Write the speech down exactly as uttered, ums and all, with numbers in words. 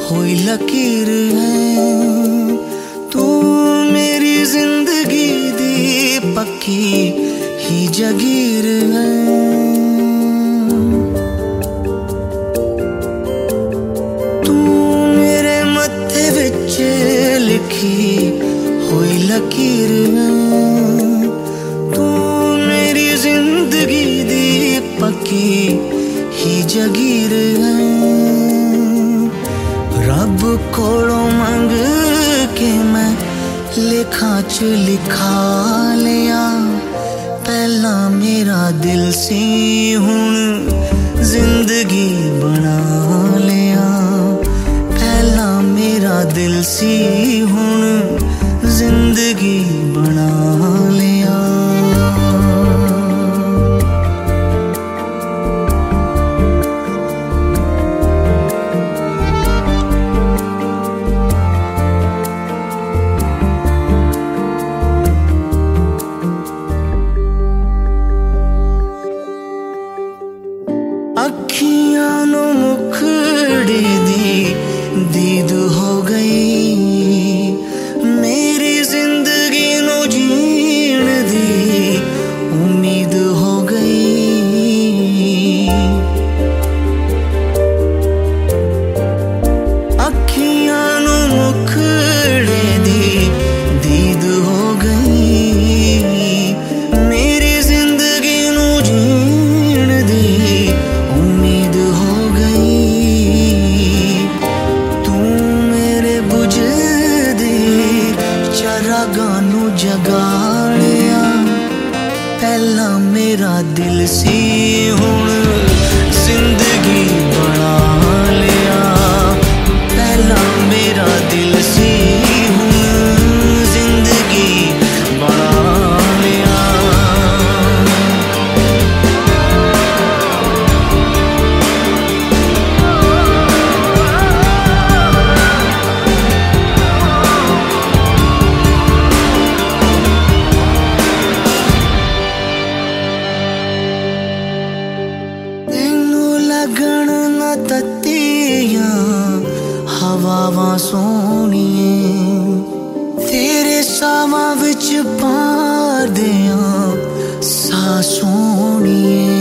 होई लकीर है। तू मेरी जिंदगी दी पक्की ही जगीर है। तू मेरे मत्थे विच लिखी होई लकीर है। तू मेरी जिंदगी दी पक्की ही जगीर है। रब कोलों मंग के मैं लेखा च लिखा लिया। पहला मेरा दिल सी हुण जिंदगी बना लिया। पहला मेरा दिल सी हुण जिंदगी बना लिया। अखियां नो मुखड़े दी दीद हो गई। मेरी जिंदगी नो जीण दी उम्मीद हो गई। अखियां नो मुखड़े दी दीद हो गई। मेरी जिंदगी नो जीण दी उम्मीद हो गई। तू मेरे बुझदे चरागां नू जगा लिया। पहला मेरा दिल सी हुण जिंदगी बना लिया। पहला मेरा दिल सी हुण जिंदगी बना लिया। लगन न तत्तियां हवावां सोहणिए। तेरे सावां विच पार दियां सा सोहणिए।